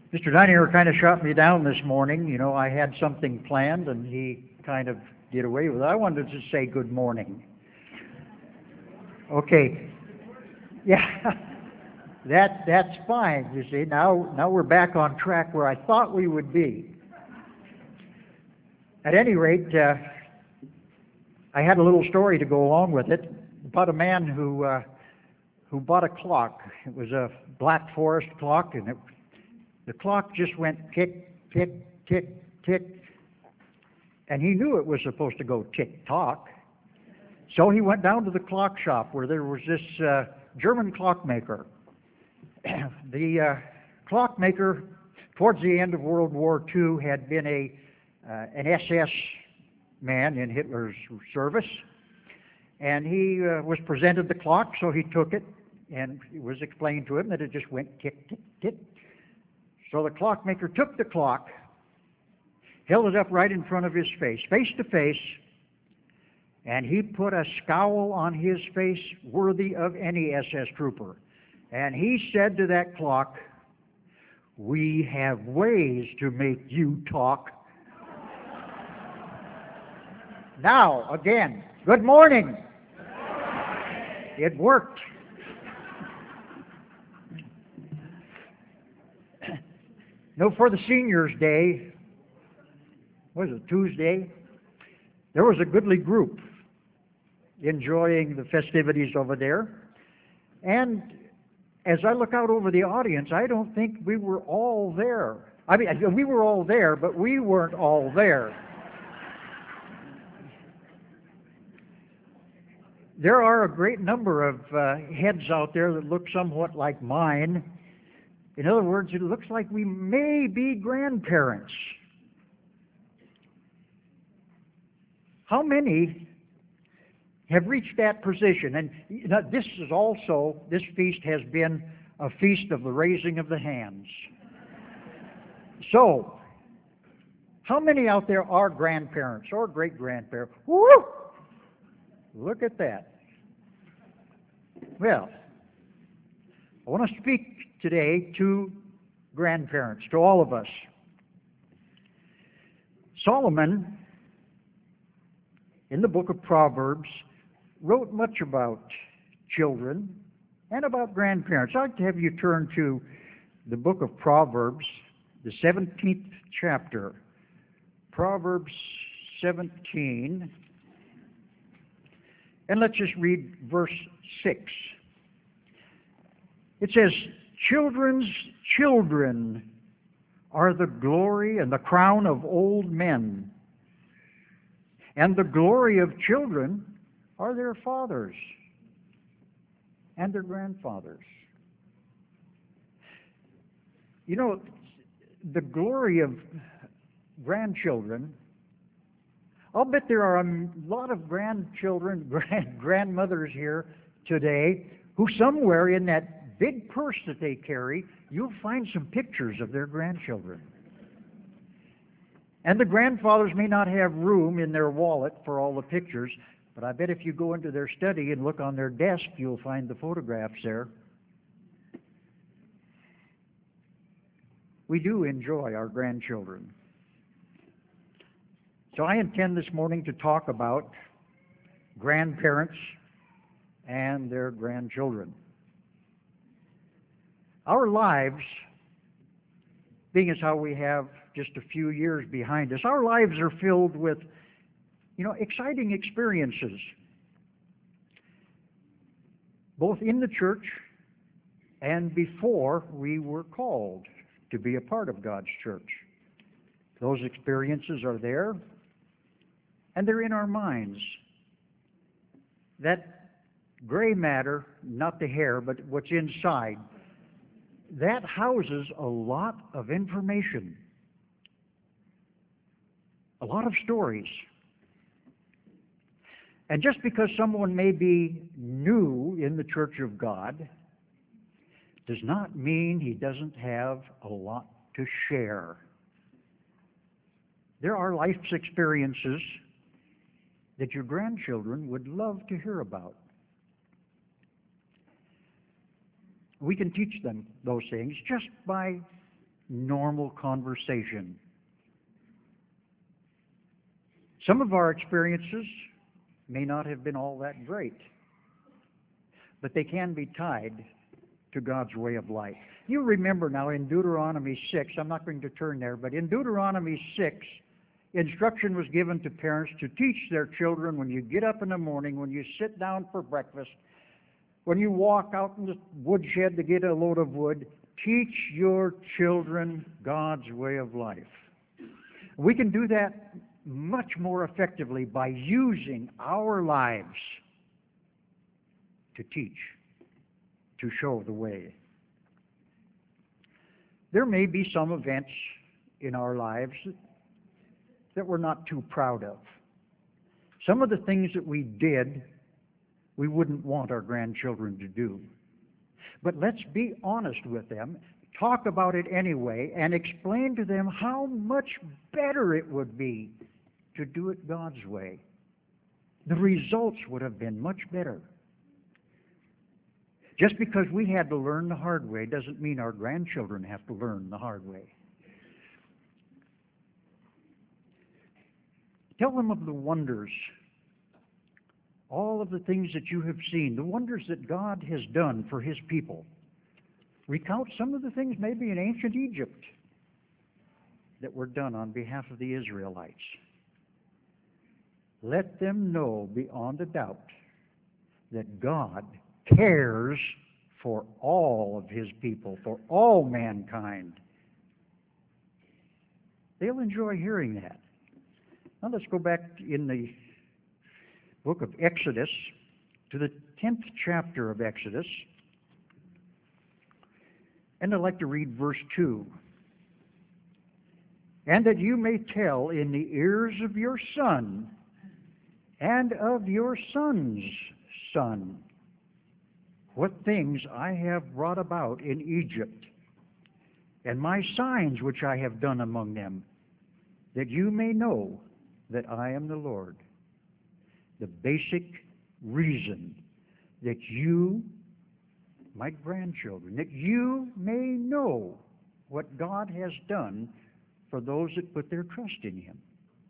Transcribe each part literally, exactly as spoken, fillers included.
Mister Diner kind of shot me down this morning. You know, I had something planned, and he kind of did away with it. I wanted to say good morning. Okay. Yeah, that that's fine. You see, now now we're back on track where I thought we would be. At any rate, uh, I had a little story to go along with it about a man who uh, who bought a clock. It was a Black Forest clock, and it, the clock just went tick, tick, tick, tick, and he knew it was supposed to go tick-tock. So he went down to the clock shop where there was this uh, German clockmaker. the uh, clockmaker, towards the end of World War Two, had been a uh, an S S man in Hitler's service, and he uh, was presented the clock, so he took it, and it was explained to him that it just went tick, tick, tick. So the clockmaker took the clock, held it up right in front of his face, face to face, and he put a scowl on his face worthy of any S S trooper. And he said to that clock, "We have ways to make you talk." Now, again, good morning. Good morning. It worked. No, for the seniors' day, what was it, Tuesday? There was a goodly group enjoying the festivities over there. And as I look out over the audience, I don't think we were all there. I mean, we were all there, but we weren't all there. There are a great number of uh, heads out there that look somewhat like mine. In other words, it looks like we may be grandparents. How many have reached that position? And you know, this is also, this feast has been a feast of the raising of the hands. So, how many out there are grandparents or great-grandparents? Woo! Look at that. Well, I want to speak today to grandparents, to all of us. Solomon, in the book of Proverbs, wrote much about children and about grandparents. I'd like to have you turn to the book of Proverbs, the seventeenth chapter. Proverbs seventeen. And let's just read verse six. It says, "Children's children are the glory and the crown of old men, and the glory of children are their fathers and their grandfathers." You know, the glory of grandchildren, I'll bet there are a lot of grandchildren, grand, grandmothers here today who somewhere in that big purse that they carry, you'll find some pictures of their grandchildren. And the grandfathers may not have room in their wallet for all the pictures, but I bet if you go into their study and look on their desk, you'll find the photographs there. We do enjoy our grandchildren. So I intend this morning to talk about grandparents and their grandchildren. Our lives, being as how we have just a few years behind us, our lives are filled with, you know, exciting experiences, both in the church and before we were called to be a part of God's church. Those experiences are there, and they're in our minds. That gray matter, not the hair, but what's inside, that houses a lot of information, a lot of stories. And just because someone may be new in the Church of God does not mean he doesn't have a lot to share. There are life's experiences that your grandchildren would love to hear about. We can teach them those things just by normal conversation. Some of our experiences may not have been all that great, but they can be tied to God's way of life. You remember now in Deuteronomy six, I'm not going to turn there, but in Deuteronomy six, instruction was given to parents to teach their children when you get up in the morning, when you sit down for breakfast, when you walk out in the woodshed to get a load of wood, teach your children God's way of life. We can do that much more effectively by using our lives to teach, to show the way. There may be some events in our lives that we're not too proud of. Some of the things that we did, we wouldn't want our grandchildren to do. But let's be honest with them, talk about it anyway, and explain to them how much better it would be to do it God's way. The results would have been much better. Just because we had to learn the hard way doesn't mean our grandchildren have to learn the hard way. Tell them of the wonders, all of the things that you have seen, the wonders that God has done for His people. Recount some of the things maybe in ancient Egypt that were done on behalf of the Israelites. Let them know beyond a doubt that God cares for all of His people, for all mankind. They'll enjoy hearing that. Now let's go back in the book of Exodus to the tenth chapter of Exodus. And I'd like to read verse two. And that you may tell in the ears of your son and of your son's son what things I have brought about in Egypt, and my signs which I have done among them, that you may know that I am the Lord. The basic reason that you, my grandchildren, that you may know what God has done for those that put their trust in Him.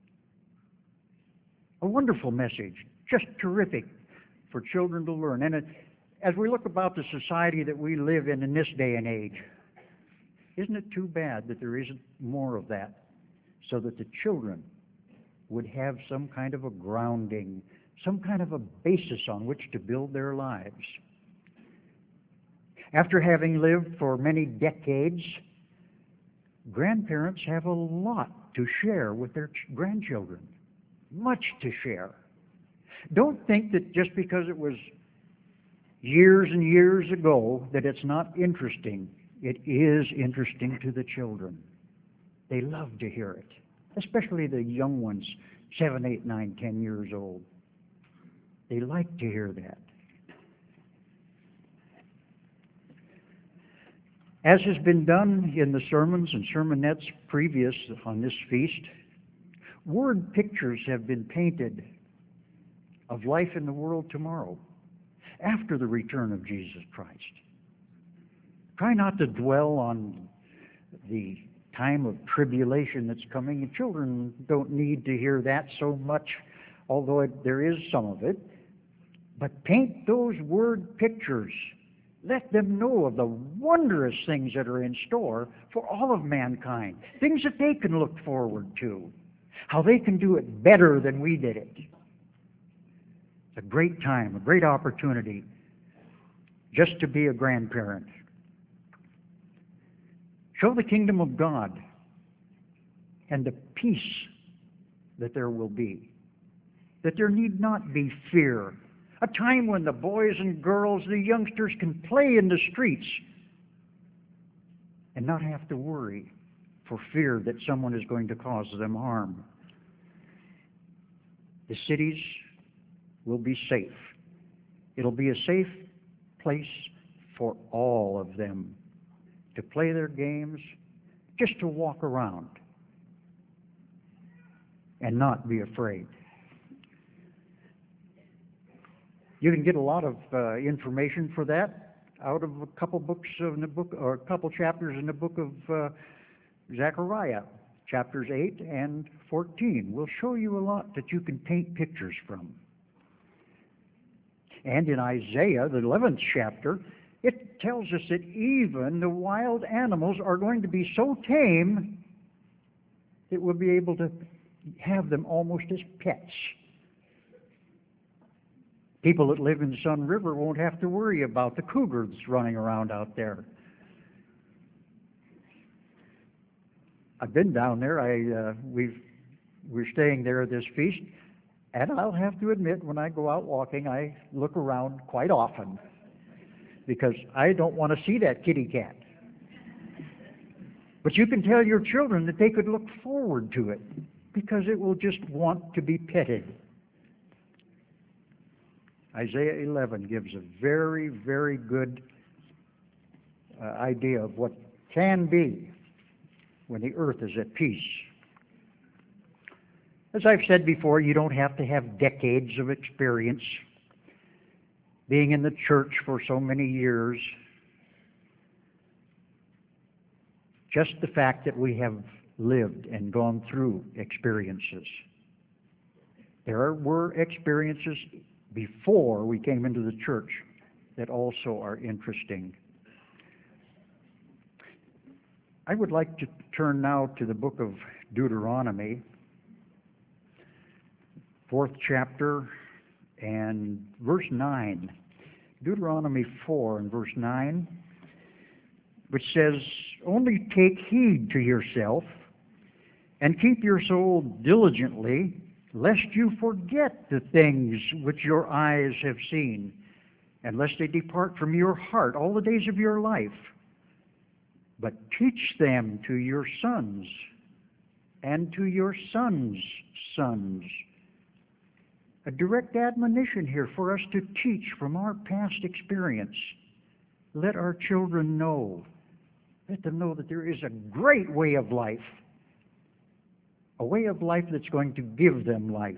A wonderful message, just terrific for children to learn. And it, as we look about the society that we live in in this day and age, isn't it too bad that there isn't more of that, so that the children would have some kind of a grounding, some kind of a basis on which to build their lives. After having lived for many decades, grandparents have a lot to share with their ch- grandchildren. Much to share. Don't think that just because it was years and years ago that it's not interesting. It is interesting to the children. They love to hear it, especially the young ones, seven, eight, nine, ten years old. They like to hear that. As has been done in the sermons and sermonettes previous on this feast, word pictures have been painted of life in the world tomorrow, after the return of Jesus Christ. Try not to dwell on the time of tribulation that's coming. And children don't need to hear that so much, although it, there is some of it. But paint those word pictures. Let them know of the wondrous things that are in store for all of mankind, things that they can look forward to, how they can do it better than we did it. It's a great time, a great opportunity just to be a grandparent. Show the kingdom of God and the peace that there will be, that there need not be fear. A time when the boys and girls, the youngsters can play in the streets and not have to worry for fear that someone is going to cause them harm. The cities will be safe. It'll be a safe place for all of them to play their games, just to walk around and not be afraid. You can get a lot of uh, information for that out of a couple books in the book, or a couple chapters in the book of uh, Zechariah, chapters eight and fourteen will show you a lot that you can paint pictures from. And in Isaiah, the eleventh chapter, it tells us that even the wild animals are going to be so tame that we'll be able to have them almost as pets. People that live in Sun River won't have to worry about the cougars running around out there. I've been down there. I uh, we've we're staying there at this feast, and I'll have to admit, when I go out walking, I look around quite often because I don't want to see that kitty cat. But you can tell your children that they could look forward to it because it will just want to be petted. Isaiah eleven gives a very, very good uh, idea of what can be when the earth is at peace. As I've said before, you don't have to have decades of experience being in the church for so many years. Just the fact that we have lived and gone through experiences. There were experiences before we came into the church that also are interesting. I would like to turn now to the book of Deuteronomy, fourth chapter and verse nine. Deuteronomy four and verse nine, which says, "Only take heed to yourself and keep your soul diligently, lest you forget the things which your eyes have seen, and lest they depart from your heart all the days of your life. But teach them to your sons and to your sons' sons." A direct admonition here for us to teach from our past experience. Let our children know. Let them know that there is a great way of life. A way of life that's going to give them life.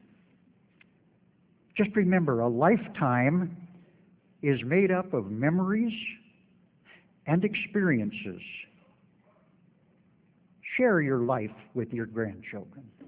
Just remember, a lifetime is made up of memories and experiences. Share your life with your grandchildren.